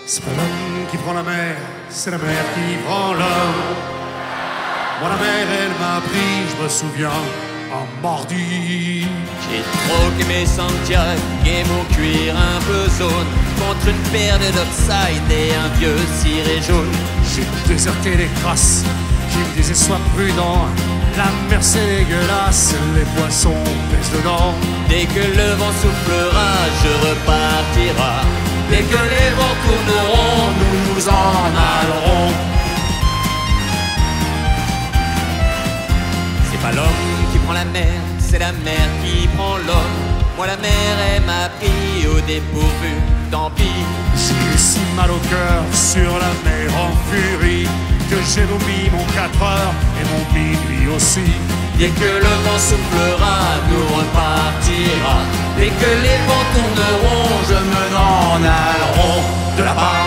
C'est pas l'homme qui prend la mer, c'est la mer qui prend l'homme. Moi la mer elle m'a pris, je me souviens, un mardi. J'ai troqué mes Santiago et mon cuir un peu jaune contre une paire de Dockside et un vieux ciré jaune. J'ai déserté les crasses qui me disaient sois prudent. La mer c'est dégueulasse, les poissons pèsent dedans. Dès que le vent soufflera, je repartira. Dès que les vents tourneront, nous nous en allerons. C'est pas l'homme qui prend la mer, c'est la mer qui prend l'homme. Moi la mer elle m'a pris au dépourvu, tant pis. J'ai si mal au cœur sur la mer en furie que j'ai vomi mon 4 heures et mon minuit aussi. Dès que le vent soufflera, nous repartira. Dès que les vents tourneront, je me n'en allerons de là-bas.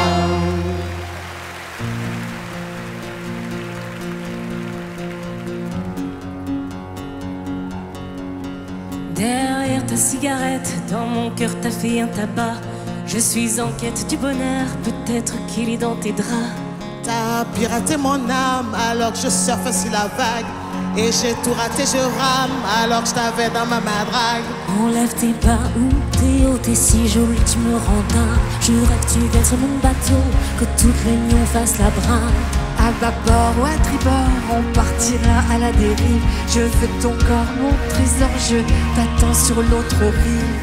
Derrière ta cigarette, dans mon cœur t'as fait un tabac. Je suis en quête du bonheur, peut-être qu'il est dans tes draps. T'as piraté mon âme alors que je surfe sur la vague. Et j'ai tout raté, je rame alors que je t'avais dans ma main drague. Enlève tes bas ou t'es haut, t'es si jolie, tu me rends dingue. Je rêve que tu viennes sur mon bateau, que toute l'union fasse la brinde. À bâbord ou à tribord, on partira à la dérive. Je veux ton corps, mon trésor, je t'attends sur l'autre rive.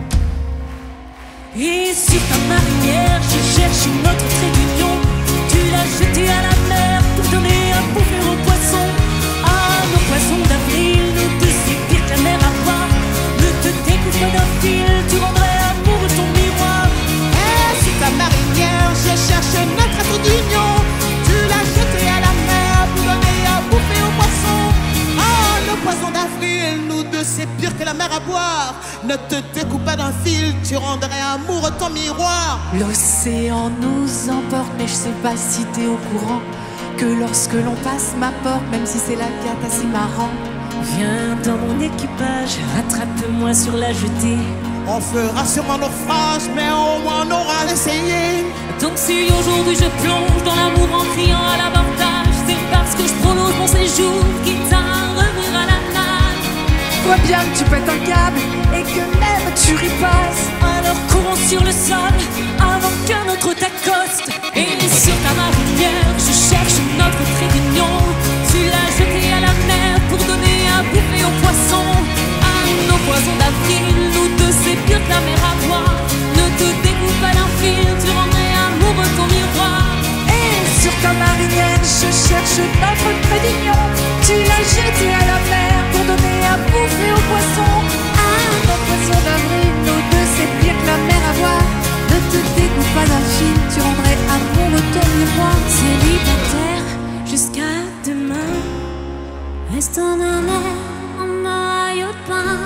Et sur ta marinière, je cherche une autre trait d'union. Tu l'as jeté à la mer pour donner à bouffer aux poissons. Ah, nos poissons d'avril, nous deux c'est pire que la mer à boire. Ne te découpe pas d'un fil, tu rendrais amoureux ton miroir. Et sur ta marinière, je cherche notre atout d'union. Tu l'as jeté à la mer pour donner à bouffer aux poissons. Ah, nos poissons d'avril, nous deux c'est pire que la mer à boire. Ne te découpe pas d'un fil, tu rendrais amoureux ton miroir. L'océan nous emporte, mais je sais pas si t'es au courant que lorsque l'on passe ma porte, même si c'est la cata, c'est marrant. Viens dans mon équipage, rattrape-moi sur la jetée. On fera sûrement naufrage, mais au moins on aura l'essayé. Donc si aujourd'hui je plonge dans l'amour en criant à l'abordage, c'est parce que je prolonge mon séjour, quitte à revenir à la nage. Vois bien que tu pètes un câble et que même tu ripasses. Alors courons sur le sol avant qu'un autre t'accoste. Et sur ta marinière, je cherche notre trait d'union. Tu l'as jeté à la mer pour donner à bouffer aux poissons. À nos poissons d'avril, nous deux c'est pire que la mer à boire. Ne te découpe pas d'un fil, tu rendrais amoureux ton miroir. Et sur ta marinière, je cherche notre trait d'union. Tu l'as jeté à la mer pour donner à bouffer aux poissons. Ah, nos poissons d'avril, nous deux c'est pire que la mer à boire. Ne te découpe pas d'un fil, tu rendrais amoureux ton miroir. Célibataire jusqu'à demain, restons dans l'air en maillot de bain.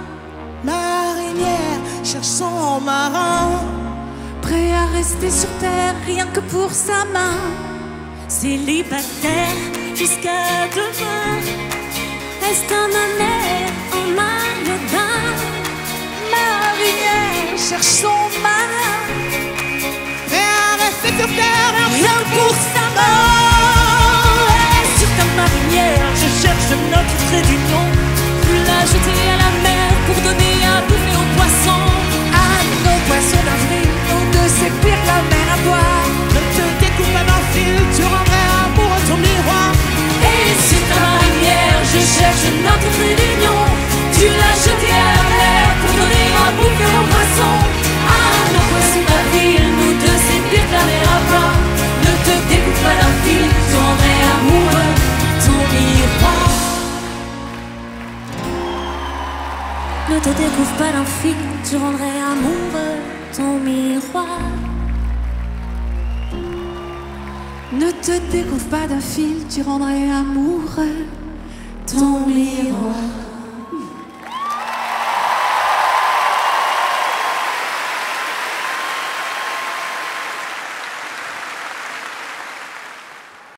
Marinière cherche son marin, Prêt à rester sur terre, rien que pour sa main. Célibataire jusqu'à demain, restons dans l'air en maillot de bain. Marinière cherche son marin, prêt à rester sur terre, Rien que pour sa mort. Et sur ta marinière, je cherche notre trait d'union. Tu l'as jeté à la mer pour donner à bouffer aux poissons. à nos poissons d'avril, nous deux c'est pire que la mer à boire. Ne te découpe pas d'un fil, tu rendrais amoureux ton miroir. Et sur ta marinière, je cherche notre trait d'union. Tu l'as jeté à la mer pour donner à bouffer aux poissons. À nos poissons d'avril, nous deux c'est pire que la mer à boire. Ne te découpe pas d'un fil, tu rendrais amoureux ton miroir. Ne te découvre pas d'un fil, tu rendrais amoureux ton miroir. Ne te découvre pas d'un fil, tu rendrais amoureux ton miroir.